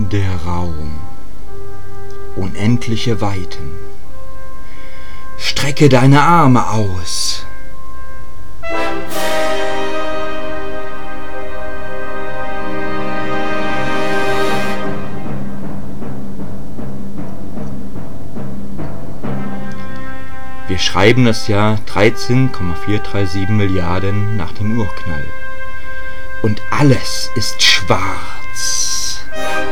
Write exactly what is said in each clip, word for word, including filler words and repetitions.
Der Raum, unendliche Weiten. Strecke deine Arme aus. Wir schreiben das Jahr dreizehn Komma vierhundertsiebenunddreißig Milliarden nach dem Urknall. Und alles ist schwarz.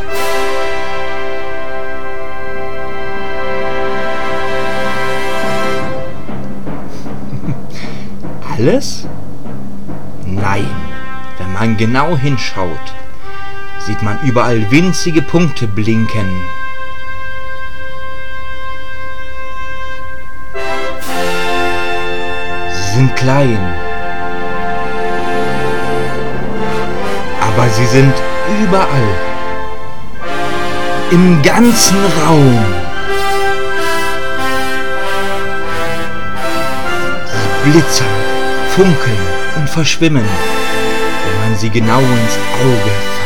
Alles? Nein, wenn man genau hinschaut, sieht man überall winzige Punkte blinken. Sie sind klein, aber sie sind überall, im ganzen Raum. Sie blitzern, funkeln und verschwimmen, wenn man sie genau ins Auge